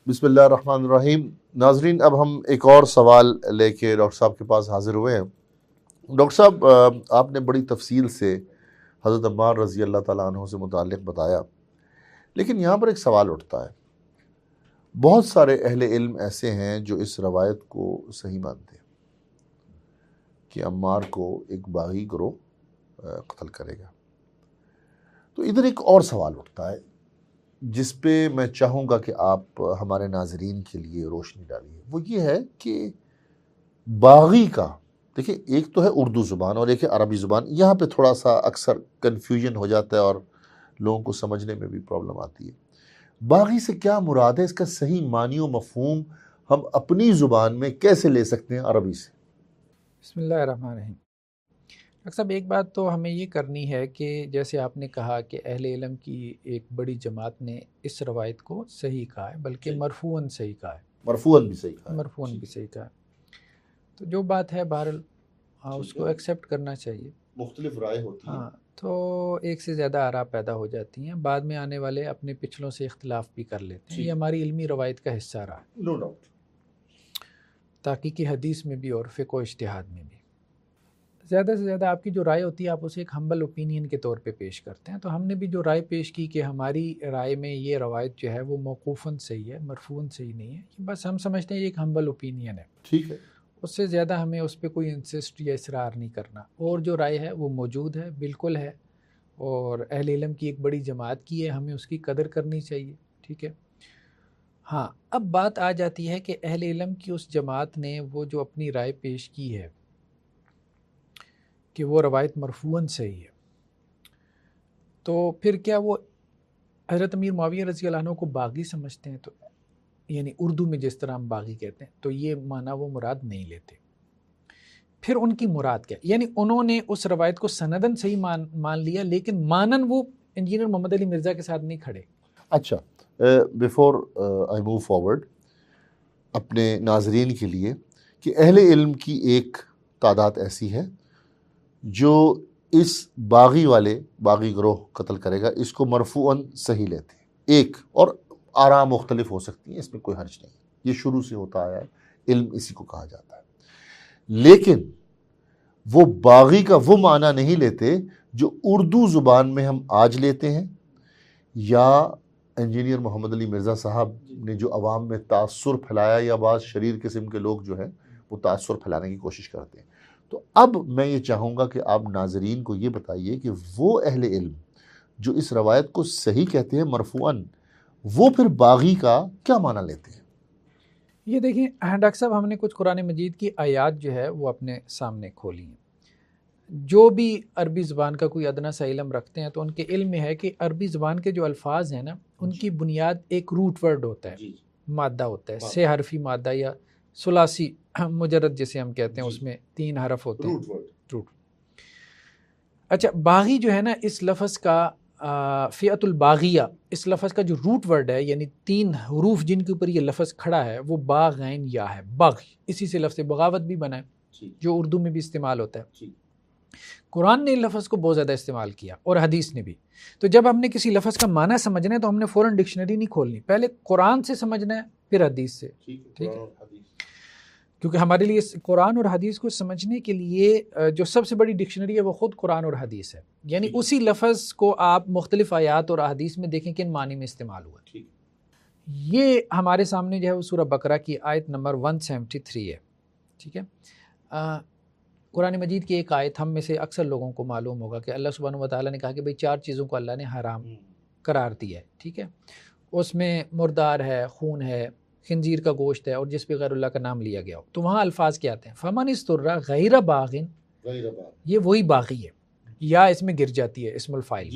بسم اللہ الرحمن الرحیم۔ ناظرین، اب ہم ایک اور سوال لے کے ڈاکٹر صاحب کے پاس حاضر ہوئے ہیں۔ ڈاکٹر صاحب، آپ نے بڑی تفصیل سے حضرت عمار رضی اللہ تعالیٰ عنہ سے متعلق بتایا، لیکن یہاں پر ایک سوال اٹھتا ہے۔ بہت سارے اہل علم ایسے ہیں جو اس روایت کو صحیح مانتے ہیں کہ عمار کو ایک باغی گروہ قتل کرے گا۔ تو ادھر ایک اور سوال اٹھتا ہے جس پہ میں چاہوں گا کہ آپ ہمارے ناظرین کے لیے روشنی ڈالیے۔ وہ یہ ہے کہ باغی کا، دیکھیں، ایک تو ہے اردو زبان اور ایک ہے عربی زبان۔ یہاں پہ تھوڑا سا اکثر کنفیوژن ہو جاتا ہے اور لوگوں کو سمجھنے میں بھی پرابلم آتی ہے۔ باغی سے کیا مراد ہے؟ اس کا صحیح معنی و مفہوم ہم اپنی زبان میں کیسے لے سکتے ہیں عربی سے؟ بسم اللہ الرحمن الرحیم۔ ڈاکٹر صاحب، ایک بات تو ہمیں یہ کرنی ہے کہ جیسے آپ نے کہا کہ اہل علم کی ایک بڑی جماعت نے اس روایت کو صحیح کہا ہے، بلکہ مرفوعاً صحیح کہا ہے، مرفوعاً بھی صحیح کہا ہے، مرفوعاً بھی صحیح کہا ہے۔ تو جو بات ہے بہرحال اس کو ایکسیپٹ کرنا چاہیے۔ مختلف رائے ہوتی ہیں، تو ایک سے زیادہ آراء پیدا ہو جاتی ہیں، بعد میں آنے والے اپنے پچھلوں سے اختلاف بھی کر لیتے ہیں۔ یہ ہماری علمی روایت کا حصہ رہا ہے، نو ڈاؤٹ، تحقیقی حدیث میں بھی اور فقہ و اجتہاد میں بھی۔ زیادہ سے زیادہ آپ کی جو رائے ہوتی ہے آپ اسے ایک ہمبل اوپینین کے طور پہ پیش کرتے ہیں۔ تو ہم نے بھی جو رائے پیش کی کہ ہماری رائے میں یہ روایت جو ہے وہ موقوفاً صحیح ہے، مرفوعاً صحیح نہیں ہے، بس ہم سمجھتے ہیں یہ ایک ہمبل اوپینین ہے، ٹھیک ہے۔ اس سے زیادہ ہمیں اس پہ کوئی انسسٹ یا اصرار نہیں کرنا۔ اور جو رائے ہے وہ موجود ہے، بالکل ہے، اور اہل علم کی ایک بڑی جماعت کی ہے، ہمیں اس کی قدر کرنی چاہیے، ٹھیک ہے۔ ہاں، اب بات آ جاتی ہے کہ اہل علم کی اس جماعت نے وہ جو اپنی رائے پیش کی ہے کہ وہ روایت مرفوعاً صحیح ہے، تو پھر کیا وہ حضرت امیر معاویہ رضی اللہ عنہ کو باغی سمجھتے ہیں؟ تو یعنی اردو میں جس طرح ہم باغی کہتے ہیں، تو یہ معنی وہ مراد نہیں لیتے۔ پھر ان کی مراد کیا؟ یعنی انہوں نے اس روایت کو سندن صحیح مان لیا، لیکن مانن وہ انجینئر محمد علی مرزا کے ساتھ نہیں کھڑے۔ اچھا، بیفور آئی موو فارورڈ، اپنے ناظرین کے لیے کہ اہل علم کی ایک تعداد ایسی ہے جو اس باغی گروہ قتل کرے گا، اس کو مرفوعاً صحیح لیتے ہیں۔ ایک اور آراء مختلف ہو سکتی ہیں، اس میں کوئی حرج نہیں، یہ شروع سے ہوتا آیا ہے، علم اسی کو کہا جاتا ہے۔ لیکن وہ باغی کا وہ معنی نہیں لیتے جو اردو زبان میں ہم آج لیتے ہیں، یا انجینئر محمد علی مرزا صاحب نے جو عوام میں تاثر پھیلایا، یا بعض شریر قسم کے لوگ جو ہیں وہ تاثر پھیلانے کی کوشش کرتے ہیں۔ تو اب میں یہ چاہوں گا کہ آپ ناظرین کو یہ بتائیے کہ وہ اہل علم جو اس روایت کو صحیح کہتے ہیں مرفوعاً، وہ پھر باغی کا کیا معنی لیتے ہیں؟ یہ دیکھیں ڈاکٹر صاحب، ہم نے کچھ قرآن مجید کی آیات جو ہے وہ اپنے سامنے کھولی ہیں۔ جو بھی عربی زبان کا کوئی ادنا سا علم رکھتے ہیں تو ان کے علم میں ہے کہ عربی زبان کے جو الفاظ ہیں نا، ان کی بنیاد ایک روٹ ورڈ ہوتا ہے، مادہ ہوتا ہے، 6 حرفی مادہ یا ثلاثی مجرد جسے ہم کہتے ہیں، اس میں 3 حرف ہوتے ہیں، روٹ۔ اچھا، باغی جو ہے نا، اس لفظ کا فئت الباغیہ، اس لفظ کا جو روٹ ورڈ ہے، یعنی 3 حروف جن کے اوپر یہ لفظ کھڑا ہے، وہ باغ غین یا ہے، باغ، اسی سے لفظ بغاوت بھی بنا ہے جو اردو میں بھی استعمال ہوتا ہے۔ قرآن نے لفظ کو بہت زیادہ استعمال کیا اور حدیث نے بھی۔ تو جب ہم نے کسی لفظ کا معنی سمجھنا ہے تو ہم نے فوراً ڈکشنری نہیں کھولنی، پہلے قرآن سے سمجھنا ہے، پھر حدیث سے، ٹھیک ہے؟ کیونکہ ہمارے لیے قرآن اور حدیث کو سمجھنے کے لیے جو سب سے بڑی ڈکشنری ہے وہ خود قرآن اور حدیث ہے۔ یعنی اسی لفظ کو آپ مختلف آیات اور احادیث میں دیکھیں کن معنی میں استعمال ہوا۔ یہ ہمارے سامنے جو ہے وہ سورہ بقرہ کی آیت نمبر 173 ہے، ٹھیک ہے۔ قرآن مجید کی ایک آیت ہم میں سے اکثر لوگوں کو معلوم ہوگا کہ اللہ سبحانہ وتعالیٰ نے کہا کہ بھئی 4 چیزوں کو اللہ نے حرام قرار دیا ہے، ٹھیک ہے۔ اس میں مردار ہے، خون ہے، خنزیر کا گوشت ہے، اور جس پہ غیر اللہ کا نام لیا گیا ہو۔ تو وہاں الفاظ کیا آتے ہیں؟ فمن استر غیر باغ، یہ وہی باغی ہے، یا اس میں گر جاتی ہے اسم الفاعل،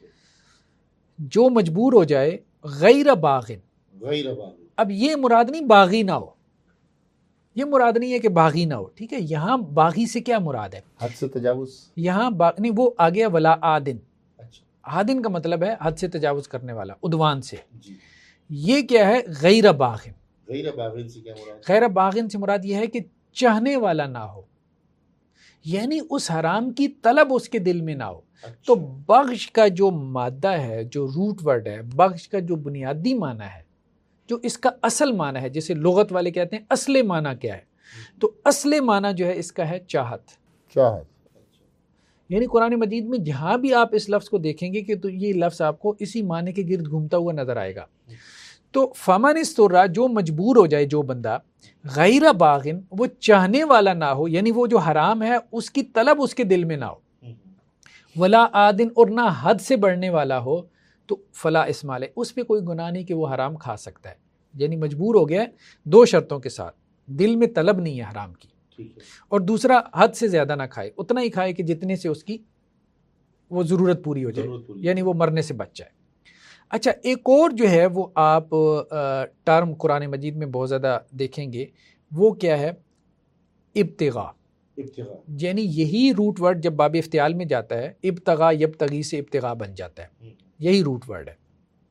جو مجبور ہو جائے غیر باغ۔ اب یہ مراد نہیں باغی نہ ہو، یہ مراد نہیں ہے کہ باغی نہ ہو، ٹھیک ہے۔ یہاں باغی سے کیا مراد ہے؟ حد سے تجاوز، یہاں نہیں، وہ آگیا ولا عادن، عادن کا مطلب ہے حد سے تجاوز کرنے والا، عدوان سے۔ یہ کیا ہے؟ غیر باغ۔ غیر باغن سے کیا مراد؟ غیر باغن سے مراد یہ ہے کہ چاہنے والا نہ ہو، یعنی اس حرام کی طلب اس کے دل میں نہ ہو۔ تو بغش کا جو مادہ ہے، جو روٹ ورڈ ہے، بغش کا جو بنیادی معنی ہے، جو اس کا اصل معنی ہے، جسے لغت والے کہتے ہیں اصل معنی کیا ہے، تو اصل معنی جو ہے اس کا ہے چاہت. یعنی قرآن مجید میں جہاں بھی آپ اس لفظ کو دیکھیں گے کہ تو یہ لفظ آپ کو اسی معنی کے گرد گھومتا ہوا نظر آئے گا. تو فمن استرا، جو مجبور ہو جائے، جو بندہ غیر باغن، وہ چاہنے والا نہ ہو، یعنی وہ جو حرام ہے اس کی طلب اس کے دل میں نہ ہو، ولا عادن، اور نہ حد سے بڑھنے والا ہو، تو فلا اسم علیہ، اس پہ کوئی گناہ نہیں کہ وہ حرام کھا سکتا ہے. یعنی مجبور ہو گیا ہے 2 شرطوں کے ساتھ، دل میں طلب نہیں ہے حرام کی، اور دوسرا حد سے زیادہ نہ کھائے، اتنا ہی کھائے کہ جتنے سے اس کی وہ ضرورت پوری ہو جائے، یعنی وہ مرنے سے بچ جائے. اچھا، ایک اور جو ہے وہ آپ ٹرم قرآن مجید میں بہت زیادہ دیکھیں گے، وہ کیا ہے؟ ابتغاء. یعنی یہی روٹ ورڈ جب باب افتعال میں جاتا ہے، ابتغاء یبتغی سے ابتغاء بن جاتا ہے، یہی روٹ ورڈ ہے.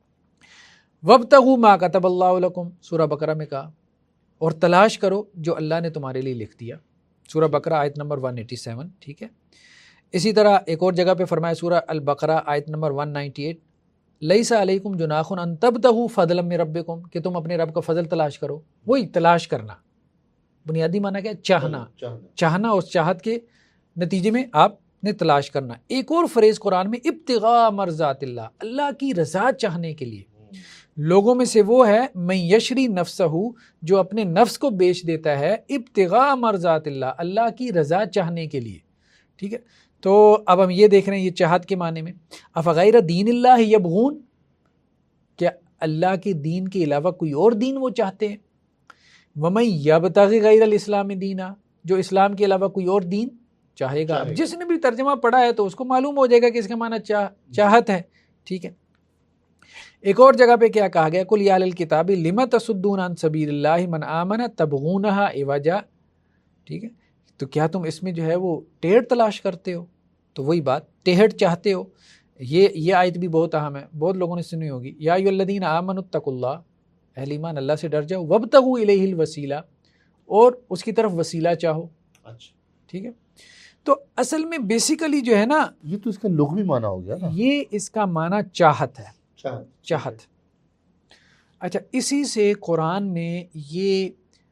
وابتغوا ما كتب اللہ لکم، سورہ بقرہ میں کہا، اور تلاش کرو جو اللہ نے تمہارے لیے لکھ دیا، سورہ بقرہ آیت نمبر 187. ٹھیک ہے. اسی طرح ایک اور جگہ پہ فرمایا سورہ البقرہ آیت نمبر 198، لیس علیکم جناح ان تبتغوا فضلا من ربکم، کہ تم اپنے رب کا فضل تلاش کرو. وہی تلاش کرنا، بنیادی معنی کیا ہے؟ چاہنا. چاہنا، اس چاہت کے نتیجے میں آپ نے تلاش کرنا. ایک اور فریز قرآن میں ابتغاء مرضات اللہ، اللہ کی رضا چاہنے کے لیے. لوگوں میں سے وہ ہے من یشری نفسہ، جو اپنے نفس کو بیچ دیتا ہے ابتغاء مرضات اللہ، اللہ کی رضا چاہنے کے لیے. ٹھیک ہے. تو اب ہم یہ دیکھ رہے ہیں یہ چاہت کے معنی میں، افغیر دین اللہ یبغون، کیا اللہ کے دین کے علاوہ کوئی اور دین وہ چاہتے ہیں؟ ومن یبتغی غیر الاسلام دینا، جو اسلام کے علاوہ کوئی اور دین چاہے گا. اب جس نے بھی ترجمہ پڑھا ہے تو اس کو معلوم ہو جائے گا کہ اس کا معنی چاہت ہے. ٹھیک ہے. ایک اور جگہ پہ کیا کہا گیا؟ قل یا اہل الکتاب لم تصدون عن سبیل اللہ من آمن تبغونہا عوجا. ٹھیک ہے. تو کیا تم اس میں جو ہے وہ ٹیڑھ تلاش کرتے ہو؟ تو وہی بات، ٹیڑھ چاہتے ہو. یہ آیت بھی بہت اہم ہے، بہت لوگوں نے سنی ہوگی. یا ایھا الذین آمنوا اتقوا اللہ، اہل ایمان اللہ سے ڈر جاؤ. وابتغوا الیہ الوسیلہ، اور اس کی طرف وسیلہ چاہو. ٹھیک ہے. تو اصل میں بیسیکلی جو ہے نا، یہ تو اس کا لغوی معنی ہو گیا نا، یہ اس کا معنی چاہت ہے. چاہت. اچھا، اسی سے قرآن میں یہ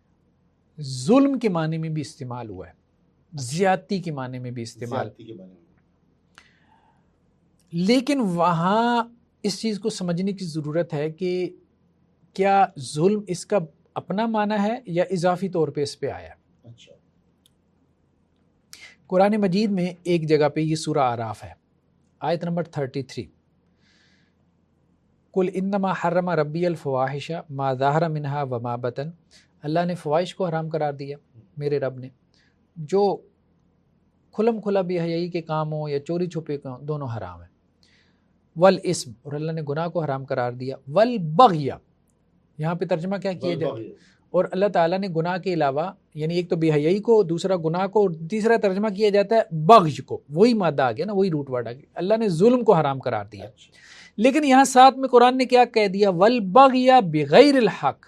ظلم کے معنی میں بھی استعمال ہوا ہے، زیادتی کے معنی میں بھی استعمال. لیکن وہاں اس چیز کو سمجھنے کی ضرورت ہے کہ کیا ظلم اس کا اپنا معنی ہے یا اضافی طور پہ اس پہ آیا. قرآن مجید میں ایک جگہ پہ، یہ سورہ اعراف ہے، آیت نمبر 33، قل انما حرم ربی الفواحش ما ظہر منہا وما بطن، اللہ نے فواحش کو حرام قرار دیا، میرے رب نے، جو کھلم کھلا بے حیائی کے کام ہوں یا چوری چھپے کام، دونوں حرام ہیں. والاسم، اور اللہ نے گناہ کو حرام قرار دیا. والبغی، یہاں پہ ترجمہ کیا کیا جائے؟ اور اللہ تعالیٰ نے گناہ کے علاوہ، یعنی ایک تو بے حیائی کو، دوسرا گناہ کو، اور تیسرا ترجمہ کیا جاتا ہے بغی کو. وہی مادہ آ گیا نا، وہی روٹ ورڈ آ گیا. اللہ نے ظلم کو حرام قرار دیا. لیکن یہاں ساتھ میں قرآن نے کیا کہہ دیا؟ والبغی بغیر الحق،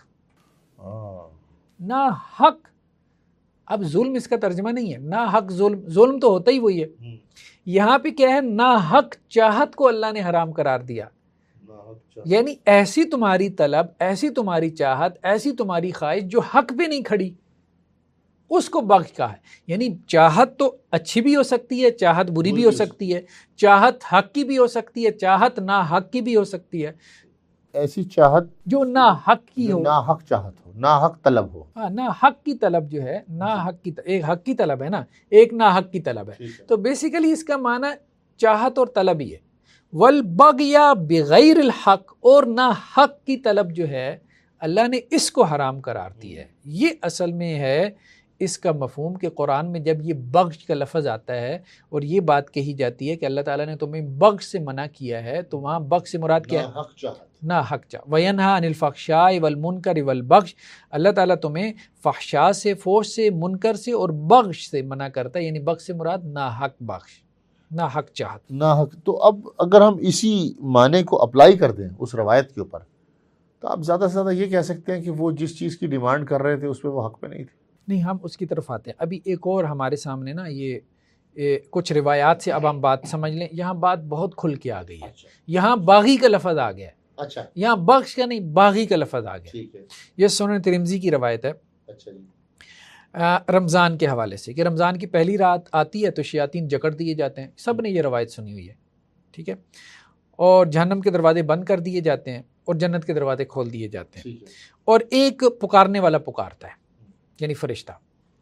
نا حق. اب ظلم اس کا ترجمہ نہیں ہے، نا حق ظلم، ظلم تو ہوتا ہی وہی ہے. یہاں پہ کیا ہے؟ نا حق چاہت کو اللہ نے حرام قرار دیا. یعنی ایسی تمہاری طلب، ایسی تمہاری چاہت، ایسی تمہاری خواہش جو حق پہ نہیں کھڑی، اس کو بغی کہا ہے. یعنی چاہت تو اچھی بھی ہو سکتی ہے، چاہت بری بھی ہو سکتی ہے، چاہت حق کی بھی ہو سکتی ہے، چاہت نا حق کی بھی ہو سکتی ہے. ایسی چاہت جو نا حق کی ہو، نا حق چاہت ہو، نا حق طلب ہو. ہاں، نا حق کی طلب جو ہے، نا حق کی، ایک حق کی طلب ہے نا، ایک نا حق کی طلب ہے. تو بیسیکلی اس کا معنی چاہت اور طلب ہی ہے. والبغی بغیر الحق، اور نا حق کی طلب جو ہے اللہ نے اس کو حرام قرار دی ہے. یہ اصل میں ہے اس کا مفہوم کہ قرآن میں جب یہ بغض کا لفظ آتا ہے اور یہ بات کہی جاتی ہے کہ اللہ تعالیٰ نے تمہیں بغض سے منع کیا ہے، تو وہاں بغض سے مراد کیا ہے؟ نا حق چاہت. وینہا عن الفحشاء والمنکر والبغض، اللہ تعالیٰ تمہیں فحشاء سے، فحش سے، منکر سے اور بغض سے منع کرتا ہے. یعنی بغض سے مراد نا حق بغض، نا حق چاہت، نا حق. تو اب اگر ہم اسی معنی کو اپلائی کر دیں اس روایت کے اوپر، تو آپ زیادہ سے زیادہ یہ کہہ سکتے ہیں کہ وہ جس چیز کی ڈیمانڈ کر رہے تھے اس پہ وہ حق پہ نہیں تھے. نہیں، ہم اس کی طرف آتے ہیں. ابھی ایک اور ہمارے سامنے نا یہ کچھ روایات سے اب ہم بات سمجھ لیں. یہاں بات بہت کھل کے آ گئی ہے. یہاں باغی کا لفظ آ گیا ہے. اچھا یہاں بخش کا نہیں باغی کا لفظ آ گیا. ٹھیک ہے. یہ سنن ترمذی کی روایت ہے اچھا جی. رمضان کے حوالے سے کہ رمضان کی پہلی رات آتی ہے تو شیاطین جکڑ دیے جاتے ہیں. سب نے یہ روایت سنی ہوئی ہے. ٹھیک ہے. اور جہنم کے دروازے بند کر دیے جاتے ہیں اور جنت کے دروازے کھول دیے جاتے ہیں. ٹھیک ہے. اور ایک پکارنے والا پکارتا ہے یعنی فرشتہ.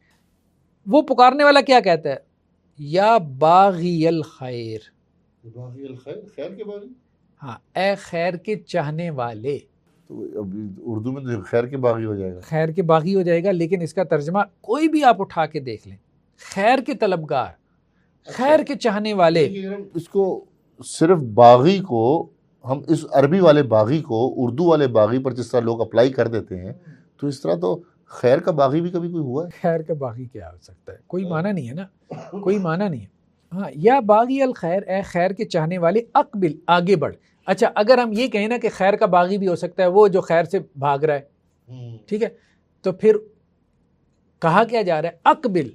وہ پکارنے والا کیا کہتا ہے؟ یا باغی الخیر. باغی الخیر، خیر کے باغی. ہاں، اے خیر کے چاہنے والے. تو اب اردو میں تو خیر کے باغی ہو جائے گا. خیر کے باغی ہو جائے گا، لیکن اس کا ترجمہ کوئی بھی آپ اٹھا کے دیکھ لیں، خیر کے طلبگار، خیر کے چاہنے والے. اس کو صرف باغی کو ہم اس عربی والے باغی کو اردو والے باغی پر جس طرح لوگ اپلائی کر دیتے ہیں، تو اس طرح تو خیر کا باغی بھی کبھی کوئی ہوا ہے؟ خیر کا باغی کیا ہو سکتا ہے؟ کوئی معنی نہیں ہے نا، کوئی معنی نہیں ہے. ہاں، یا باغی الخیر، اے خیر کے چاہنے والے، اقبل، آگے بڑھ. اچھا، اگر ہم یہ کہیں نا کہ خیر کا باغی بھی ہو سکتا ہے وہ جو خیر سے بھاگ رہا ہے، ٹھیک ہے، تو پھر کہا کیا جا رہا ہے؟ اقبل.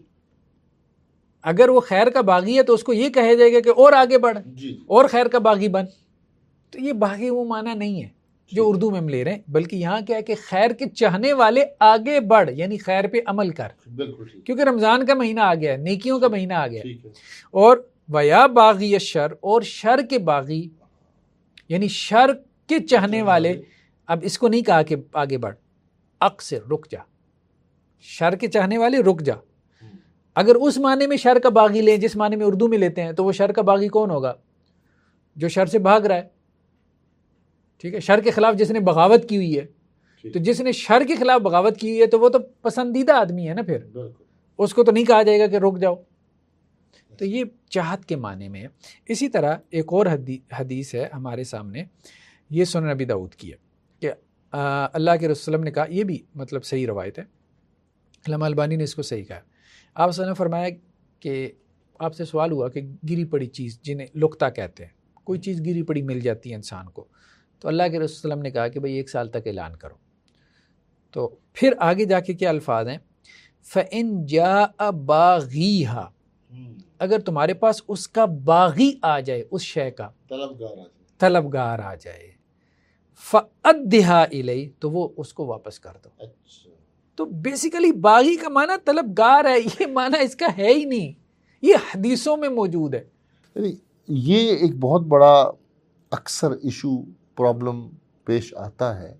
اگر وہ خیر کا باغی ہے تو اس کو یہ کہا جائے گا کہ اور آگے بڑھ اور خیر کا باغی بن. تو یہ باغی وہ معنی نہیں ہے جو اردو میں ہم لے رہے ہیں، بلکہ یہاں کیا ہے کہ خیر کے چاہنے والے آگے بڑھ، یعنی خیر پہ عمل کر. کیونکہ رمضان کا مہینہ آ گیا ہے، نیکیوں کا مہینہ آ گیا ہے. اور ویا باغی الشر، اور شر کے باغی یعنی شر کے چاہنے والے. اب اس کو نہیں کہا کہ آگے بڑھ، اقصر، رک جا. شر کے چاہنے والے رک جا. اگر اس معنی میں شر کا باغی لیں جس معنی میں اردو میں لیتے ہیں تو وہ شر کا باغی کون ہوگا؟ جو شر سے بھاگ رہا ہے. ٹھیک ہے، شر کے خلاف جس نے بغاوت کی ہوئی ہے. تو جس نے شر کے خلاف بغاوت کی ہوئی ہے تو وہ تو پسندیدہ آدمی ہے نا، پھر اس کو تو نہیں کہا جائے گا کہ رک جاؤ. تو یہ چاہت کے معنی میں ہے. اسی طرح ایک اور حدیث ہے ہمارے سامنے، یہ سنن نبی داؤد کی ہے کہ اللہ کے رسول نے کہا، یہ بھی مطلب صحیح روایت ہے، علامہ البانی نے اس کو صحیح کہا. آپ صلی اللہ علیہ وسلم نے فرمایا کہ آپ سے سوال ہوا کہ گری پڑی چیز جنہیں لقطہ کہتے ہیں، کوئی چیز گری پڑی مل جاتی ہے انسان کو، تو اللہ کے رسول وسلم نے کہا کہ بھئی 1 سال تک اعلان کرو. تو پھر آگے جا کے کیا الفاظ ہیں؟ فَإِن جَاءَ بَاغِيهَا، اگر تمہارے پاس اس کا باغی آ جائے، اس شے کا طلبگار آ جائے، فَأَدِّهَا إِلَيْهِ، تو وہ اس کو واپس کر دو. تو بیسیکلی باغی کا معنی طلبگار ہے، یہ معنی اس کا ہے ہی نہیں، یہ حدیثوں میں موجود ہے. یہ ایک بہت بڑا اکثر ایشو پرابلم پیش آتا ہے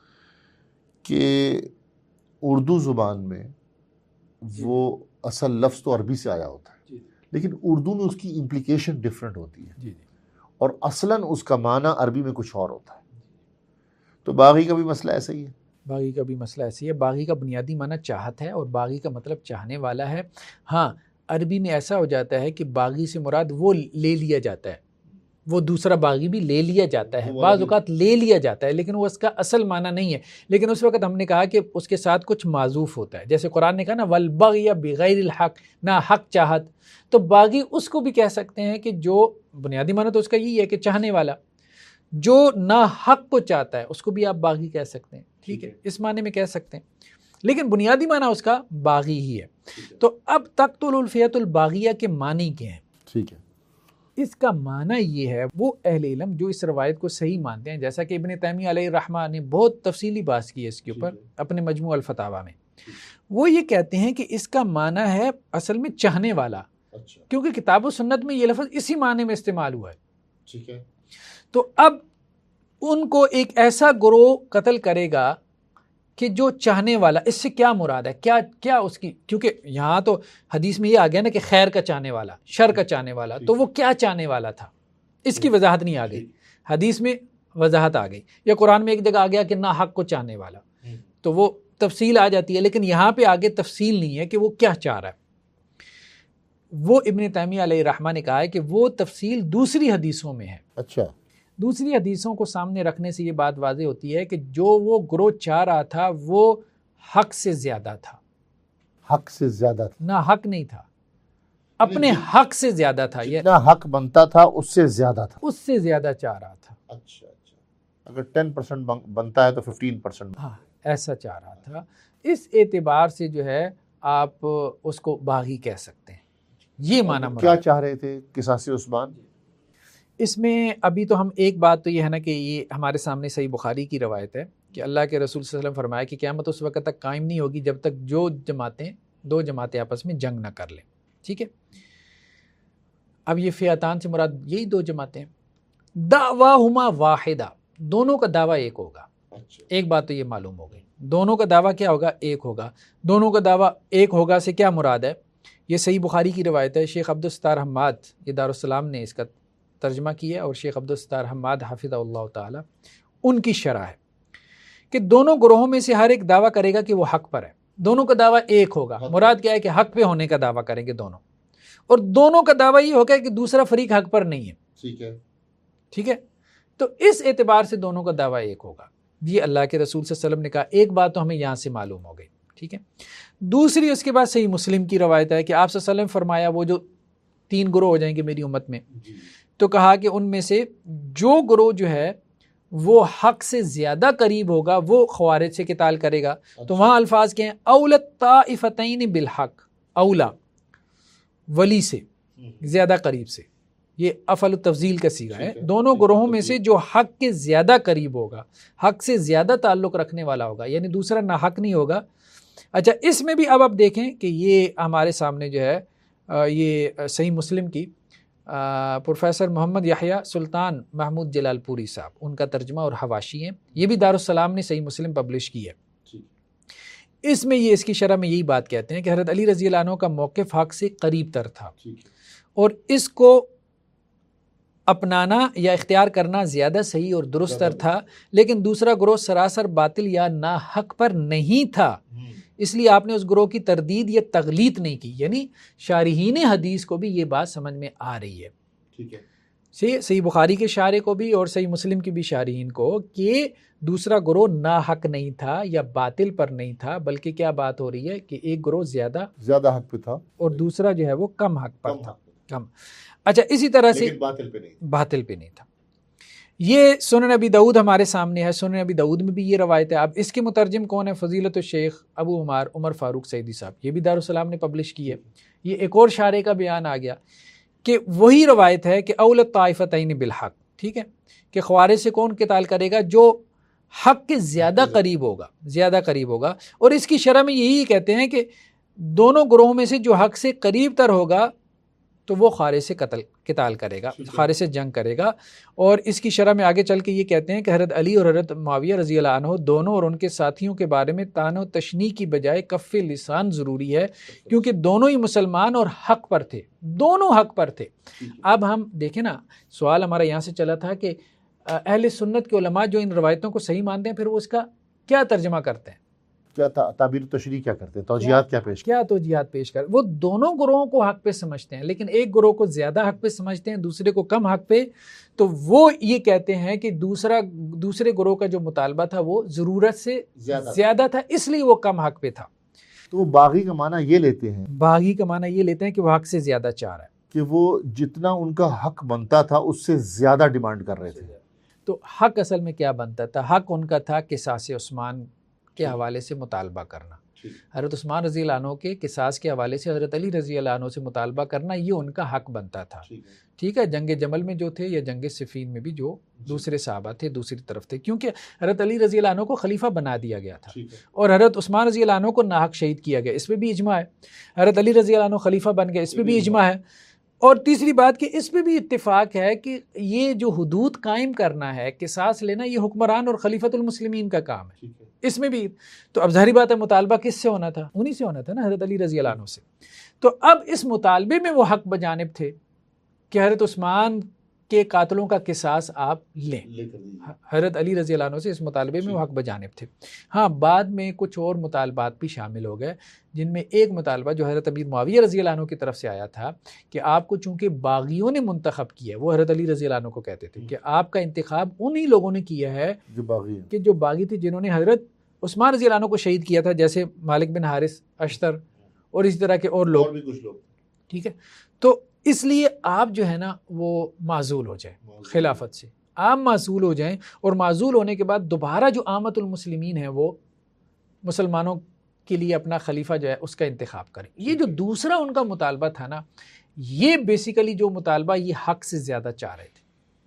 کہ اردو زبان میں وہ اصل لفظ تو عربی سے آیا ہوتا ہے، لیکن اردو میں اس کی امپلیکیشن ڈیفرنٹ ہوتی ہے، اور اصلاً اس کا معنی عربی میں کچھ اور ہوتا ہے. تو باغی کا بھی مسئلہ ایسا ہی ہے. باغی کا بھی مسئلہ ایسی ہے. باغی کا بنیادی معنی چاہت ہے اور باغی کا مطلب چاہنے والا ہے. ہاں، عربی میں ایسا ہو جاتا ہے کہ باغی سے مراد وہ لے لیا جاتا ہے، وہ دوسرا باغی بھی لے لیا جاتا ہے، بعض اوقات لے لیا جاتا ہے، لیکن وہ اس کا اصل معنی نہیں ہے. لیکن اس وقت ہم نے کہا کہ اس کے ساتھ کچھ معذوف ہوتا ہے، جیسے قرآن نے کہا نا والبغی بغیر الحق، نہ حق چاہت. تو باغی اس کو بھی کہہ سکتے ہیں کہ جو بنیادی معنی تو اس کا یہی ہے کہ چاہنے والا، جو نہ حق کو چاہتا ہے اس کو بھی آپ باغی کہہ سکتے ہیں. ٹھیک ہے، اس معنی میں کہہ سکتے ہیں، لیکن بنیادی معنی اس کا باغی ہی ہے. تو اب تقتل الفئۃ الباغیہ کے معنی کیا ہیں؟ ٹھیک ہے، اس کا معنی یہ ہے، وہ اہل علم جو اس روایت کو صحیح مانتے ہیں، جیسا کہ ابن تیمیہ علیہ الرحمہ نے بہت تفصیلی بات کی ہے اس کے اوپر اپنے مجموع الفتاوی میں، وہ یہ کہتے ہیں کہ اس کا معنی ہے اصل میں چاہنے والا، کیونکہ کتاب و سنت میں یہ لفظ اسی معنی میں استعمال ہوا ہے. ٹھیک ہے. تو اب ان کو ایک ایسا گروہ قتل کرے گا کہ جو چاہنے والا، اس سے کیا مراد ہے، کیا اس کی، کیونکہ یہاں تو حدیث میں یہ آ گیا نا کہ خیر کا چاہنے والا، شر کا چاہنے والا، تو وہ کیا چاہنے والا تھا، اس کی وضاحت نہیں آ گئی. حدیث میں وضاحت آ گئی، یا قرآن میں ایک جگہ آ گیا کہ نہ حق کو چاہنے والا، تو وہ تفصیل آ جاتی ہے، لیکن یہاں پہ آگے تفصیل نہیں ہے کہ وہ کیا چاہ رہا ہے. وہ ابن تیمیہ علیہ الرحمہ نے کہا ہے کہ وہ تفصیل دوسری حدیثوں میں ہے. اچھا، دوسری حدیثوں کو سامنے رکھنے سے یہ بات واضح ہوتی ہے کہ جو وہ گروہ چاہ رہا تھا وہ حق سے زیادہ تھا. حق سے زیادہ تھا، نہ حق نہیں تھا، اپنے حق سے زیادہ تھا، یہ جتنا حق بنتا تھا اس سے زیادہ تھا، اس سے زیادہ چاہ رہا تھا. اچھا، اگر 10% بنتا ہے تو 15%. ہاں، ایسا چاہ رہا تھا. اس اعتبار سے جو ہے آپ اس کو باغی کہہ سکتے ہیں. یہ معنی کیا چاہ رہے تھے قصاص عثمان؟ اس میں ابھی تو ہم ایک بات تو یہ ہے نا کہ یہ ہمارے سامنے صحیح بخاری کی روایت ہے کہ اللہ کے رسول صلی اللہ علیہ وسلم فرمایا کہ قیامت اس وقت تک قائم نہیں ہوگی جب تک دو جماعتیں آپس میں جنگ نہ کر لیں. ٹھیک ہے. اب یہ فئتان سے مراد یہی دو جماعتیں. دعواہما واحدہ، دونوں کا دعویٰ ایک ہوگا. ایک بات تو یہ معلوم ہو گئی، دونوں کا دعویٰ کیا ہوگا؟ ایک ہوگا. دونوں کا دعویٰ ایک ہوگا سے کیا مراد ہے؟ یہ صحیح بخاری کی روایت ہے. شیخ عبدالستار حماد یہ دارالسلام نے اس کا ترجمہ کیا ہے، اور شیخ عبدالستار حماد حفظہ اللہ تعالی ان کی شرح ہے کہ دونوں گروہوں میں سے ہر ایک دعویٰ کرے گا کہ وہ حق پر ہے. دونوں کا دعویٰ ایک ہوگا. مراد کیا ہے کہ حق پہ ہونے کا دعویٰ کریں گے دونوں، اور دونوں کا دعویٰ یہ ہوگا کہ دوسرا فریق حق پر نہیں ہے. ٹھیک ہے. تو اس اعتبار سے دونوں کا دعویٰ ایک ہوگا. یہ اللہ کے رسول صلی اللہ علیہ وسلم نے کہا. ایک بات تو ہمیں یہاں سے معلوم ہو گئی. ٹھیک ہے. دوسری اس کے بعد صحیح مسلم کی روایت ہے کہ آپ صلی اللہ علیہ وسلم فرمایا وہ جو 3 گروہ ہو جائیں گے میری امت میں، تو کہا کہ ان میں سے جو گروہ جو ہے وہ حق سے زیادہ قریب ہوگا وہ خوارج سے قتال کرے گا. تو وہاں الفاظ کیا ہیں؟ اولت طائفتین بالحق، اولا ولی سے زیادہ قریب سے، یہ افعل التفضیل کا صیغہ ہے. دونوں گروہوں میں سے جو حق کے زیادہ قریب ہوگا، حق سے زیادہ تعلق رکھنے والا ہوگا، یعنی دوسرا ناحق نہیں ہوگا. اچھا، اس میں بھی اب آپ دیکھیں کہ یہ ہمارے سامنے جو ہے یہ صحیح مسلم کی پروفیسر محمد یحییٰ سلطان محمود جلال پوری صاحب ان کا ترجمہ اور حواشی ہیں. یہ بھی دارالسلام نے صحیح مسلم پبلش کی ہے. اس میں یہ اس کی شرح میں یہی بات کہتے ہیں کہ حضرت علی رضی اللہ عنہ کا موقف حق سے قریب تر تھا، اور اس کو اپنانا یا اختیار کرنا زیادہ صحیح اور درست تر تھا. لیکن دوسرا گروہ سراسر باطل یا ناحق پر نہیں تھا، اس لیے آپ نے اس گروہ کی تردید یا تغلیط نہیں کی. یعنی شارحین حدیث کو بھی یہ بات سمجھ میں آ رہی ہے. ٹھیک ہے. صحیح بخاری کے شارح کو بھی اور صحیح مسلم کی بھی شارحین کو کہ دوسرا گروہ ناحق نہیں تھا یا باطل پر نہیں تھا، بلکہ کیا بات ہو رہی ہے کہ ایک گروہ زیادہ حق پہ تھا اور دوسرا جو ہے وہ کم حق پر تھا. کم. اچھا، اسی طرح سے باطل پہ نہیں تھا. یہ سنن ابی داؤد ہمارے سامنے ہے. سنن ابی داؤد میں بھی یہ روایت ہے. اب اس کے مترجم کون ہے؟ فضیلت الشیخ ابو عمار عمر فاروق سعیدی صاحب. یہ بھی دارالسلام نے پبلش کی ہے. یہ ایک اور شارح کا بیان آ گیا کہ وہی روایت ہے کہ اولت طائفتین بالحق. ٹھیک ہے، کہ خوارج سے کون قتال کرے گا؟ جو حق کے زیادہ قریب ہوگا. اور اس کی شرح میں یہی کہتے ہیں کہ دونوں گروہوں میں سے جو حق سے قریب تر ہوگا تو وہ خارج سے قتال کرے گا، خارج سے جنگ کرے گا. اور اس کی شرح میں آگے چل کے یہ کہتے ہیں کہ حضرت علی اور حضرت معاویہ رضی اللہ عنہ دونوں اور ان کے ساتھیوں کے بارے میں طعن و تشنیع کی بجائے کف لسان ضروری ہے، کیونکہ دونوں ہی مسلمان اور حق پر تھے. دونوں حق پر تھے. اب ہم دیکھیں نا، سوال ہمارا یہاں سے چلا تھا کہ اہل سنت کے علماء جو ان روایتوں کو صحیح مانتے ہیں پھر وہ اس کا کیا ترجمہ کرتے ہیں؟ کیا تعبیر تشریح کیا کرتے ہیں؟ توجیہات کیا پیش کر وہ دونوں گروہوں کو حق پہ سمجھتے ہیں، لیکن ایک گروہ کو زیادہ حق پہ سمجھتے ہیں، دوسرے کو کم حق پہ. تو وہ یہ کہتے ہیں کہ دوسرے گروہ کا جو مطالبہ تھا وہ ضرورت سے زیادہ تھا، اس لیے وہ کم حق پہ تھا. تو وہ باغی کا معنی یہ لیتے ہیں کہ وہ حق سے زیادہ چاہ رہا ہے، کہ وہ جتنا ان کا حق بنتا تھا اس سے زیادہ ڈیمانڈ کر رہے تھے. تو حق اصل میں کیا بنتا تھا؟ حق ان کا تھا قصاص عثمان کے حوالے سے مطالبہ کرنا. حضرت عثمان رضی اللہ عنہ کے قصاص کے حوالے سے حضرت علی رضی اللہ عنہ سے مطالبہ کرنا، یہ ان کا حق بنتا تھا. ٹھیک ہے. جنگ جمل میں جو تھے یا جنگ صفین میں بھی جو دوسرے صحابہ تھے دوسری طرف تھے، کیونکہ حضرت علی رضی اللہ عنہ کو خلیفہ بنا دیا گیا تھا اور حضرت عثمان رضی اللہ عنہ کو ناحق شہید کیا گیا، اس پہ بھی اجماع ہے. حضرت علی رضی اللہ عنہ خلیفہ بن گئے، اس پہ بھی اجماع ہے. اور تیسری بات کہ اس پہ بھی اتفاق ہے کہ یہ جو حدود قائم کرنا ہے، قصاص لینا، یہ حکمران اور خلیفۃ المسلمین کا کام ہے. اس میں بھی تو اب ظاہری بات ہے مطالبہ کس سے ہونا تھا؟ انہی سے ہونا تھا نا، حضرت علی رضی اللہ عنہ سے. تو اب اس مطالبے میں وہ حق بجانب تھے کہ حضرت عثمان کے قاتلوں کا قصاص آپ لیں. حضرت علی رضی اللہ عنہ سے اس مطالبے میں وہ حق بجانب تھے. ہاں، بعد میں کچھ اور مطالبات بھی شامل ہو گئے، جن میں ایک مطالبہ جو حضرت ابی معاویہ رضی اللہ عنہ کی طرف سے آیا تھا کہ آپ کو چونکہ باغیوں نے منتخب کیا ہے، وہ حضرت علی رضی اللہ عنہ کو کہتے تھے کہ آپ کا انتخاب انہی لوگوں نے کیا ہے جو باغی تھے، جنہوں نے حضرت عثمان رضی اللہ عنہ کو شہید کیا تھا، جیسے مالک بن حارث، اشتر اور اس طرح کے اور لوگ. ٹھیک ہے. تو اس لیے آپ جو ہے نا وہ معزول ہو جائیں خلافت سے، آپ معزول ہو جائیں، اور معزول ہونے کے بعد دوبارہ جو عامت المسلمین ہیں وہ مسلمانوں کے لیے اپنا خلیفہ جو ہے اس کا انتخاب کریں. یہ جو دوسرا ان کا مطالبہ تھا نا، یہ بیسیکلی جو مطالبہ یہ حق سے زیادہ چاہ رہے تھے.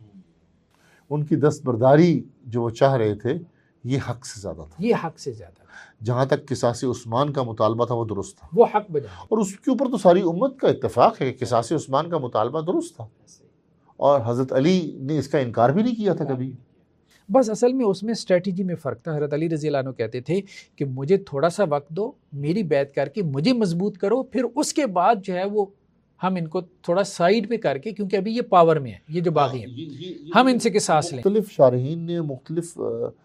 ان کی دستبرداری جو وہ چاہ رہے تھے یہ حق سے زیادہ تھا، یہ حق سے زیادہ جہاں تک قصاص عثمان کا مطالبہ تھا وہ درست تھا، وہ حق بجا. اور اس کے اوپر تو ساری امت کا اتفاق ہے کہ قصاص عثمان کا مطالبہ درست تھا، اور حضرت علی نے اس کا انکار بھی نہیں کیا تھا کبھی. بس اصل میں اس میں اسٹریٹجی میں فرق تھا. حضرت علی رضی اللہ عنہ کہتے تھے کہ مجھے تھوڑا سا وقت دو، میری بیعت کر کے مجھے مضبوط کرو، پھر اس کے بعد جو ہے وہ ہم ان کو تھوڑا سائیڈ پہ کر کے، کیونکہ ابھی یہ پاور میں ہے، یہ جو باغی ہیں، ہم ان سے قصاص لیں. مختلف شارحین نے، مختلف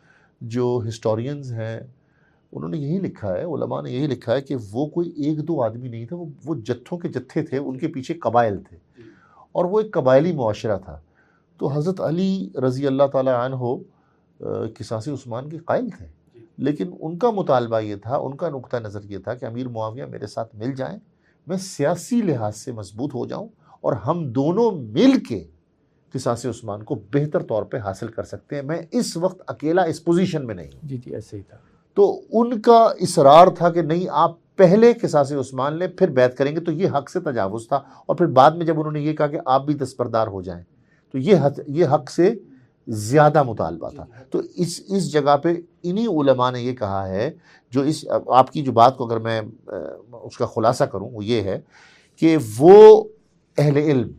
جو ہسٹورینز ہیں، انہوں نے یہی لکھا ہے، علماء نے یہی لکھا ہے کہ وہ کوئی ایک دو آدمی نہیں تھا، وہ جتھوں کے جتھے تھے، ان کے پیچھے قبائل تھے، اور وہ ایک قبائلی معاشرہ تھا. تو حضرت علی رضی اللہ تعالی عنہ قصاص عثمان کے قائل تھے، لیکن ان کا مطالبہ یہ تھا، ان کا نقطہ نظر یہ تھا کہ امیر معاویہ میرے ساتھ مل جائیں، میں سیاسی لحاظ سے مضبوط ہو جاؤں، اور ہم دونوں مل کے قصاص عثمان کو بہتر طور پہ حاصل کر سکتے ہیں، میں اس وقت اکیلا اس پوزیشن میں نہیں ہوں. جی ایسے ہی تھا. تو ان کا اصرار تھا کہ نہیں، آپ پہلے قصاص عثمان لیں پھر بیعت کریں گے. تو یہ حق سے تجاوز تھا، اور پھر بعد میں جب انہوں ne یہ کہا کہ آپ بھی دستبردار ہو جائیں، تو یہ حق سے زیادہ مطالبہ تھا. تو اس جگہ پہ انہی علماء نے یہ کہا ہے، جو اس آپ کی جو بات کو اگر میں اس کا خلاصہ کروں، وہ یہ ہے کہ وہ اہل علم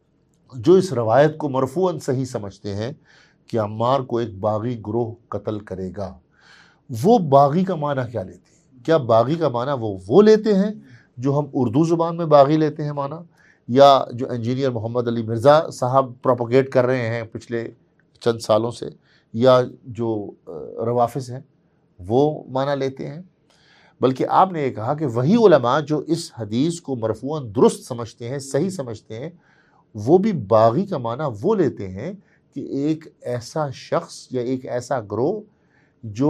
جو اس روایت کو مرفوعاً صحیح سمجھتے ہیں کہ عمار کو ایک باغی گروہ قتل کرے گا، وہ باغی کا معنی کیا لیتے ہیں؟ کیا باغی کا معنی وہ لیتے ہیں جو ہم اردو زبان میں باغی لیتے ہیں معنی، یا جو انجینئر محمد علی مرزا صاحب پروپوگیٹ کر رہے ہیں پچھلے چند سالوں سے، یا جو روافظ ہیں وہ معنی لیتے ہیں؟ بلکہ آپ نے یہ کہا کہ وہی علماء جو اس حدیث کو مرفوعاً درست سمجھتے ہیں، صحیح سمجھتے ہیں، وہ بھی باغی کا معنی وہ لیتے ہیں کہ ایک ایسا شخص یا ایک ایسا گروہ جو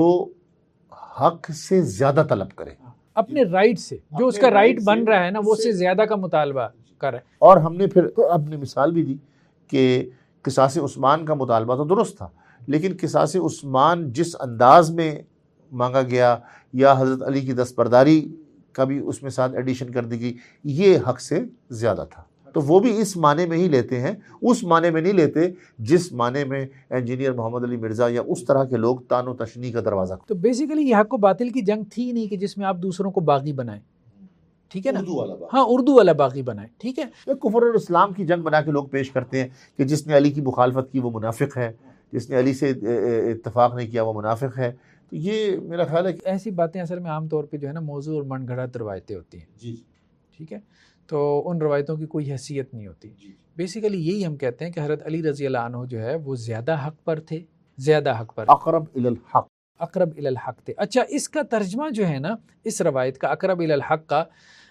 حق سے زیادہ طلب کرے، اپنے رائٹ سے، جو اس کا رائٹ بن رہا ہے نا، وہ اس سے زیادہ کا مطالبہ کر ہے. اور ہم نے پھر اپنی مثال بھی دی کہ قصاص عثمان کا مطالبہ تو درست تھا، لیکن قصاص عثمان جس انداز میں مانگا گیا، یا حضرت علی کی دستبرداری کا بھی اس میں ساتھ ایڈیشن کر دی گئی، یہ حق سے زیادہ تھا. تو وہ بھی اس معنی میں ہی لیتے ہیں، اس معنی میں نہیں لیتے جس معنی میں انجینئر محمد علی مرزا یا اس طرح کے لوگ تان و تشنیع کا دروازہ. تو بیسیکلی یہ حق و باطل کی جنگ تھی نہیں کہ جس میں آپ دوسروں کو باغی بنائیں، ٹھیک ہے نا، ہاں اردو والا باغی بنائیں، ٹھیک ہے. کفر اور اسلام کی جنگ بنا کے لوگ پیش کرتے ہیں کہ جس نے علی کی مخالفت کی وہ منافق ہے، جس نے علی سے اتفاق نہیں کیا وہ منافق ہے. تو یہ میرا خیال ہے کہ ایسی باتیں اصل میں عام طور پہ جو ہے نا موضوع اور من گھڑت روایتیں ہوتی ہیں. جی ٹھیک ہے، تو ان روایتوں کی کوئی حیثیت نہیں ہوتی. بیسیکلی یہی ہم کہتے ہیں کہ حضرت علی رضی اللہ عنہ جو ہے وہ زیادہ حق پر تھے، زیادہ حق پر، اقرب الی الحق، اقرب الی الحق تھے. اچھا، اس کا ترجمہ جو ہے نا، اس روایت کا اقرب الی الحق کا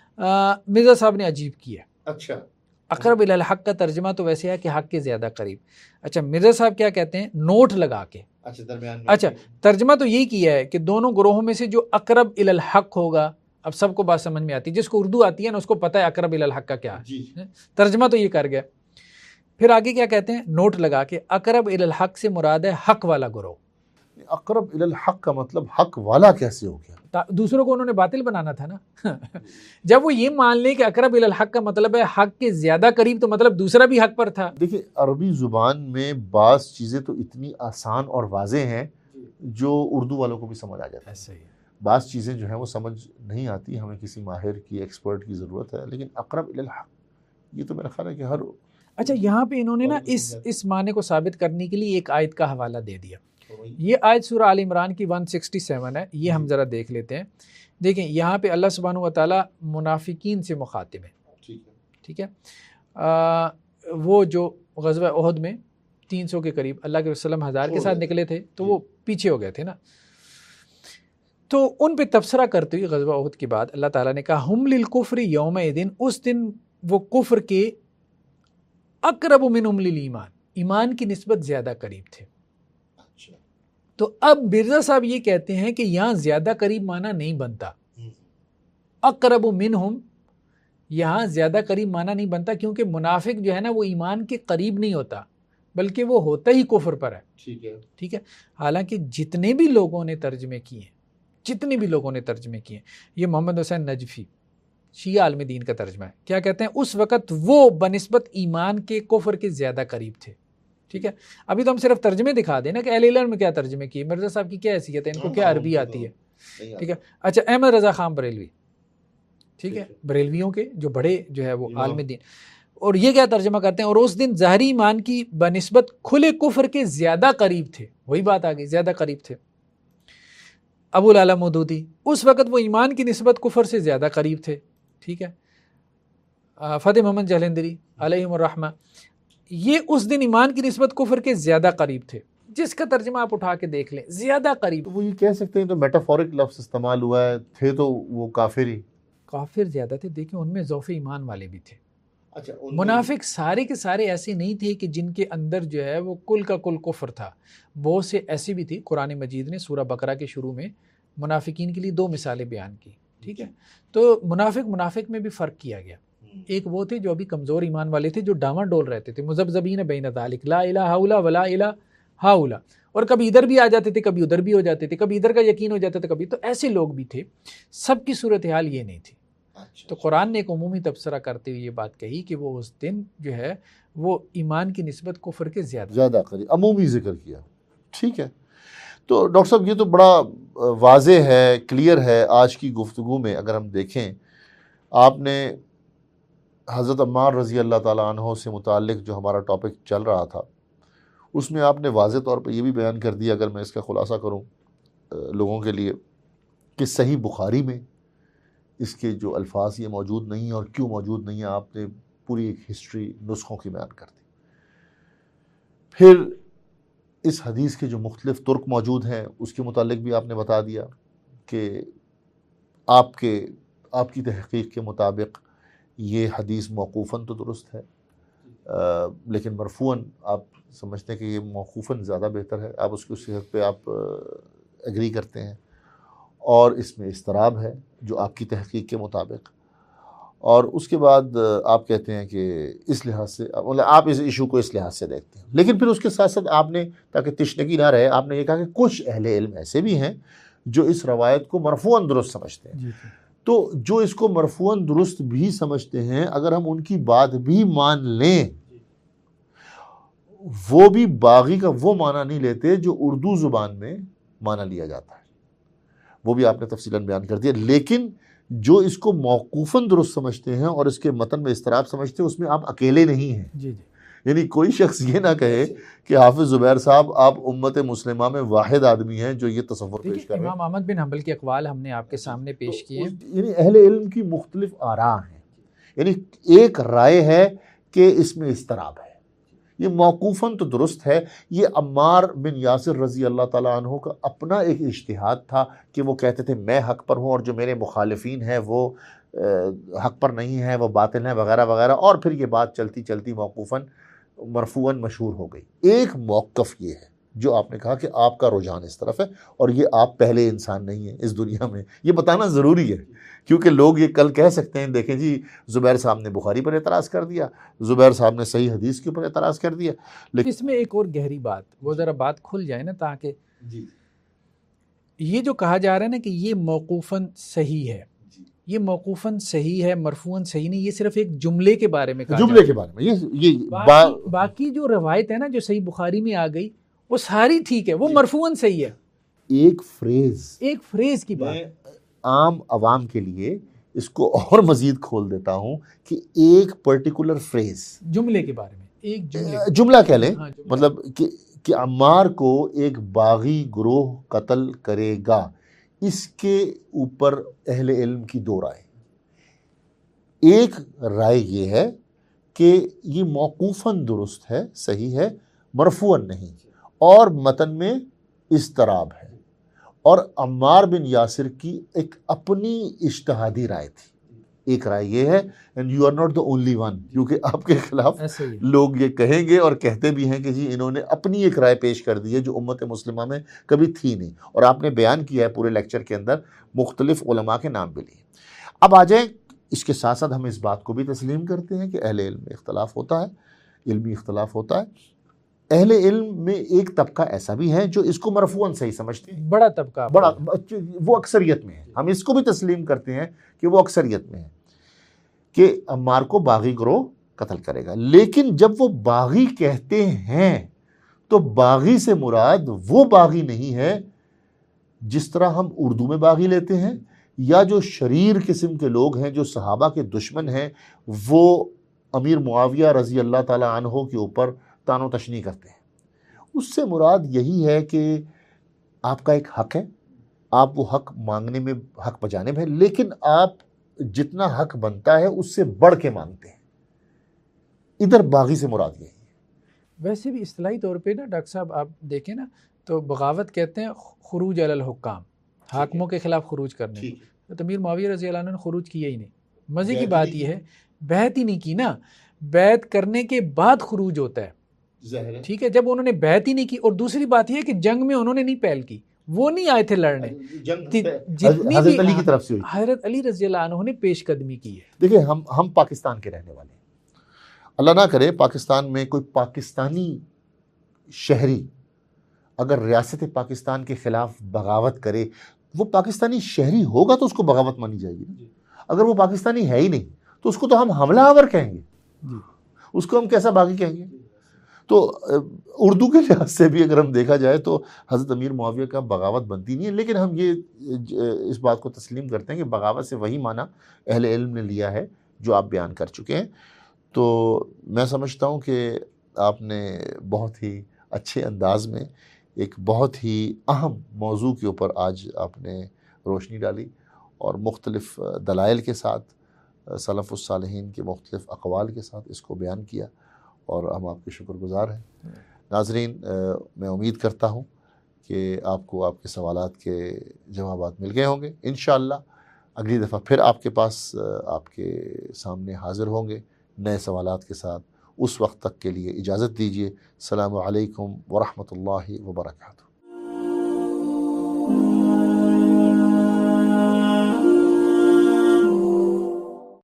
مرزا صاحب نے عجیب کیا. اچھا، اقرب الی الحق کا ترجمہ تو ویسے ہے کہ حق کے زیادہ قریب. اچھا، مرزا صاحب کیا کہتے ہیں؟ نوٹ لگا کے. درمیان. اچھا، ترجمہ تو یہی کیا ہے کہ دونوں گروہوں میں سے جو اقرب الی الحق ہوگا. اب سب کو بات سمجھ میں آتی ہے، جس کو اردو آتی ہے نا اس کو پتہ ہے اقرب الی الحق کا کیا ہے. ترجمہ تو یہ کر گیا. پھر آگے کیا کہتے ہیں؟ نوٹ لگا کے اقرب الی الحق سے مراد ہے حق والا گروہ. اقرب الی الحق کا مطلب حق والا کیسے ہو گیا؟ دوسروں کو انہوں نے باطل بنانا تھا نا. جب وہ یہ مان لیں کہ اقرب الی الحق کا مطلب ہے حق کے زیادہ قریب، تو مطلب دوسرا بھی حق پر تھا. دیکھیں، عربی زبان میں بعض چیزیں تو اتنی آسان اور واضح ہیں جو اردو والوں کو بھی سمجھ آ جاتا ہے. ایسے ہی بعض چیزیں جو ہیں وہ سمجھ نہیں آتی، ہمیں کسی ماہر کی، ایکسپرٹ کی ضرورت ہے. لیکن اقرب الی الحق یہ تو میرا خیال ہے کہ ہر. اچھا، یہاں پہ انہوں نے نا اس معنی کو ثابت کرنے کے لیے ایک آیت کا حوالہ دے دیا. یہ آیت سورہ آل عمران کی 167 ہے، یہ ہم ذرا دیکھ لیتے ہیں. دیکھیں یہاں پہ اللہ سبحانہ و تعالیٰ منافقین سے مخاطب ہے. ٹھیک ہے، وہ جو غزوہ احد میں 300 کے قریب اللہ کے وسلم 1000 کے ساتھ نکلے تھے، تو وہ پیچھے ہو گئے تھے نا. تو ان پہ تبصرہ کرتے ہوئے غزوہ احد کے بعد اللہ تعالیٰ نے کہا ہم للکفر یومئذ، اس دن وہ کفر کے اقرب منہم للایمان، ایمان کی نسبت زیادہ قریب تھے. تو اب مرزا صاحب یہ کہتے ہیں کہ یہاں زیادہ قریب معنی نہیں بنتا. اقرب منہم یہاں زیادہ قریب معنی نہیں بنتا، کیونکہ منافق جو ہے نا وہ ایمان کے قریب نہیں ہوتا، بلکہ وہ ہوتا ہی کفر پر ہے. ٹھیک ہے. حالانکہ جتنے بھی لوگوں نے ترجمے کیے ہیں، یہ محمد حسین نجفی شیعہ عالم دین کا ترجمہ ہے، کیا کہتے ہیں؟ اس وقت وہ بنسبت ایمان کے کفر کے زیادہ قریب تھے. ٹھیک ہے. ابھی تو ہم صرف ترجمے دکھا دیں نا کہ اہل علم میں کیا ترجمے کیے. مرزا صاحب کی کیا حیثیت ہے, ان کو کیا عربی آتی ہے, ٹھیک ہے. اچھا, احمد رضا خان بریلوی, ٹھیک ہے, بریلویوں کے جو بڑے جو ہے وہ عالم دین, اور یہ کیا ترجمہ کرتے ہیں, اور اس دن ظاہری ایمان کی بنسبت کھلے کفر کے زیادہ قریب تھے. وہی بات آ گئی, زیادہ قریب تھے. ابو العلا مودودی اس وقت وہ ایمان کی نسبت کفر سے زیادہ قریب تھے, ٹھیک ہے. فتح محمد جلندری علیہم الرحمہ, یہ اس دن ایمان کی نسبت کفر کے زیادہ قریب تھے. جس کا ترجمہ آپ اٹھا کے دیکھ لیں, زیادہ قریب. وہ یہ کہہ سکتے ہیں تو میٹافورک لفظ استعمال ہوا ہے, تھے تو وہ کافر ہی, کافر زیادہ تھے. دیکھیں ان میں ضعف ایمان والے بھی تھے. اچھا, منافق سارے کے سارے ایسے نہیں تھے کہ جن کے اندر جو ہے وہ کل کا کل کفر تھا. بہت سے ایسی بھی تھی. قرآن مجید نے سورہ بقرہ کے شروع میں منافقین کے لیے 2 مثالیں بیان کی, ٹھیک ہے. تو منافق میں بھی فرق کیا گیا. ایک وہ تھے جو ابھی کمزور ایمان والے تھے, جو ڈاواں ڈول رہتے تھے, مذبذبین بین ذالک, لا الہ ہاؤلا ولا الہ ہاؤلا, اور کبھی ادھر بھی آ جاتے تھے, کبھی ادھر بھی ہو جاتے تھے, کبھی ادھر کا یقین ہو جاتا تھا, کبھی. تو ایسے لوگ بھی تھے. سب کی صورتحال یہ نہیں تھی. تو قرآن نے ایک عمومی تبصرہ کرتے ہوئے یہ بات کہی کہ وہ اس دن جو ہے وہ ایمان کی نسبت کفر کے زیادہ قریب, عمومی ذکر کیا, ٹھیک ہے. تو ڈاکٹر صاحب یہ تو بڑا واضح ہے, کلیئر ہے. آج کی گفتگو میں اگر ہم دیکھیں, آپ نے حضرت عمار رضی اللہ تعالیٰ عنہ سے متعلق جو ہمارا ٹاپک چل رہا تھا, اس میں آپ نے واضح طور پہ یہ بھی بیان کر دیا, اگر میں اس کا خلاصہ کروں لوگوں کے لیے, کہ صحیح بخاری میں اس کے جو الفاظ یہ موجود نہیں ہیں, اور کیوں موجود نہیں ہیں آپ نے پوری ایک ہسٹری نسخوں کی بیان کر دی. پھر اس حدیث کے جو مختلف طرق موجود ہیں اس کے متعلق بھی آپ نے بتا دیا کہ آپ کی تحقیق کے مطابق یہ حدیث موقوفاً تو درست ہے, لیکن مرفوعاً آپ سمجھتے ہیں کہ یہ موقوفاً زیادہ بہتر ہے, آپ اس کی صحت پہ آپ ایگری کرتے ہیں, اور اس میں اضطراب ہے جو آپ کی تحقیق کے مطابق. اور اس کے بعد آپ کہتے ہیں کہ اس لحاظ سے مطلب آپ اس ایشو کو اس لحاظ سے دیکھتے ہیں. لیکن پھر اس کے ساتھ ساتھ آپ نے, تاکہ تشنگی نہ رہے, آپ نے یہ کہا کہ کچھ اہل علم ایسے بھی ہیں جو اس روایت کو مرفوعاً درست سمجھتے ہیں. تو جو اس کو مرفوعاً درست بھی سمجھتے ہیں, اگر ہم ان کی بات بھی مان لیں, وہ بھی باغی کا وہ معنی نہیں لیتے جو اردو زبان میں معنی لیا جاتا ہے. وہ بھی آپ نے تفصیلاً بیان کر دیا. لیکن جو اس کو موقوفاً درست سمجھتے ہیں اور اس کے متن میں اضطراب سمجھتے ہیں, اس میں آپ اکیلے نہیں ہیں. یعنی کوئی شخص یہ نہ کہے کہ حافظ زبیر صاحب آپ امت مسلمہ میں واحد آدمی ہیں جو یہ تصور پیش کر رہے ہیں. امام احمد بن حنبل کے اقوال ہم نے آپ کے سامنے پیش کیے. یعنی اہل علم کی مختلف آراء ہیں. یعنی ایک رائے ہے کہ اس میں اضطراب ہے, یہ موقوفاً تو درست ہے. یہ عمار بن یاسر رضی اللہ تعالیٰ عنہ کا اپنا ایک اجتہاد تھا کہ وہ کہتے تھے میں حق پر ہوں اور جو میرے مخالفین ہیں وہ حق پر نہیں ہیں, وہ باطل ہیں وغیرہ وغیرہ. اور پھر یہ بات چلتی چلتی موقوفاً مرفوعاً مشہور ہو گئی. ایک موقف یہ ہے جو آپ نے کہا کہ آپ کا رجحان اس طرف ہے, اور یہ آپ پہلے انسان نہیں ہیں اس دنیا میں. یہ بتانا ضروری ہے کیونکہ لوگ یہ کل کہہ سکتے ہیں دیکھیں جی زبیر صاحب نے بخاری پر اعتراض کر دیا, زبیر صاحب نے صحیح حدیث کے اوپر اعتراض کر دیا. لیکن اس میں ایک اور گہری بات, وہ ذرا بات کھل جائے نا, تاکہ یہ جو کہا جا رہا ہے نا کہ یہ موقوفاً صحیح ہے, یہ موقوفاً صحیح ہے, مرفوعاً صحیح نہیں. یہ صرف ایک جملے کے بارے میں کہا جا رہا ہے. جملے کے بارے میں یہ باقی جو روایت ہے نا جو صحیح بخاری میں آ گئی وہ ساری ٹھیک ہے, وہ مرفوعاً صحیح ہے. ایک فریز کی بات, عام عوام کے لیے اس کو اور مزید کھول دیتا ہوں کہ ایک پرٹیکولر فریز جملے کے بارے میں, ایک جملہ کہہ لیں, مطلب کہ عمار کو ایک باغی گروہ قتل کرے گا, اس کے اوپر اہل علم کی 2 رائے. ایک رائے یہ ہے کہ یہ موقوفاً درست ہے, صحیح ہے, مرفوعاً نہیں, اور متن میں اضطراب ہے. اور عمار بن یاسر کی ایک اپنی اجتہادی رائے تھی. ایک رائے یہ ہے, and you are not the only one, کیونکہ آپ کے خلاف لوگ یہ کہیں گے اور کہتے بھی ہیں کہ جی انہوں نے اپنی ایک رائے پیش کر دی ہے جو امت مسلمہ میں کبھی تھی نہیں, اور آپ نے بیان کیا ہے پورے لیکچر کے اندر, مختلف علماء کے نام بھی لیے. اب آ جائیں, اس کے ساتھ ساتھ ہم اس بات کو بھی تسلیم کرتے ہیں کہ اہل علم میں اختلاف ہوتا ہے, علمی اختلاف ہوتا ہے. اہل علم میں ایک طبقہ ایسا بھی ہے جو اس کو مرفوعاً صحیح سمجھتے ہیں, بڑا طبقہ, وہ اکثریت میں ہے. ہم اس کو بھی تسلیم کرتے ہیں کہ وہ اکثریت میں ہے کہ عمار کو باغی گروہ قتل کرے گا. لیکن جب وہ باغی کہتے ہیں تو باغی سے مراد وہ باغی نہیں ہے جس طرح ہم اردو میں باغی لیتے ہیں، یا جو شریر قسم کے لوگ ہیں جو صحابہ کے دشمن ہیں وہ امیر معاویہ رضی اللہ تعالیٰ عنہ کے اوپر تان و تشنیع کرتے ہیں۔ اس سے مراد یہی ہے کہ آپ کا ایک حق ہے، آپ وہ حق مانگنے میں حق بجانب ہے، لیکن آپ جتنا حق بنتا ہے اس سے بڑھ کے مانگتے ہیں۔ ادھر باغی سے مراد یہی ہے۔ ویسے بھی اصطلاحی طور پہ نا ڈاکٹر صاحب آپ دیکھیں نا تو بغاوت کہتے ہیں خروج علی الحکام، حاکموں کے خلاف خروج کرنے کو۔ تو امیر معاویہ رضی اللہ عنہ نے خروج کیا ہی نہیں۔ مزے کی بات یہ ہے بیعت ہی نہیں کی نا، بیعت کرنے کے بعد خروج ہوتا ہے، ٹھیک ہے، جب انہوں نے بیعت ہی نہیں کی۔ اور دوسری بات یہ ہے کہ جنگ میں انہوں نے نہیں پہل کی، وہ نہیں آئے تھے لڑنے، جتنی حضرت علی کی طرف سے ہوئی، حضرت علی رضی اللہ عنہ نے پیش قدمی کی ہے۔ دیکھیں ہم پاکستان کے رہنے والے ہیں، اللہ نہ کرے پاکستان میں کوئی پاکستانی شہری اگر ریاست پاکستان کے خلاف بغاوت کرے، وہ پاکستانی شہری ہوگا تو اس کو بغاوت مانی جائے گی۔ اگر وہ پاکستانی ہے ہی نہیں تو اس کو تو ہم حملہ آور کہیں گے، اس کو ہم کیسا باغی کہیں گے؟ تو اردو کے لحاظ سے بھی اگر ہم دیکھا جائے تو حضرت امیر معاویہ کا بغاوت بنتی نہیں ہے، لیکن ہم یہ اس بات کو تسلیم کرتے ہیں کہ بغاوت سے وہی معنی اہل علم نے لیا ہے جو آپ بیان کر چکے ہیں۔ تو میں سمجھتا ہوں کہ آپ نے بہت ہی اچھے انداز میں ایک بہت ہی اہم موضوع کے اوپر آج آپ نے روشنی ڈالی، اور مختلف دلائل کے ساتھ سلف الصالحین کے مختلف اقوال کے ساتھ اس کو بیان کیا، اور ہم آپ کے شکر گزار ہیں۔ ناظرین، میں امید کرتا ہوں کہ آپ کو آپ کے سوالات کے جوابات مل گئے ہوں گے۔ انشاءاللہ اگلی دفعہ پھر آپ کے پاس آپ کے سامنے حاضر ہوں گے نئے سوالات کے ساتھ۔ اس وقت تک کے لیے اجازت دیجیے۔ السلام علیکم ورحمۃ اللہ وبرکاتہ۔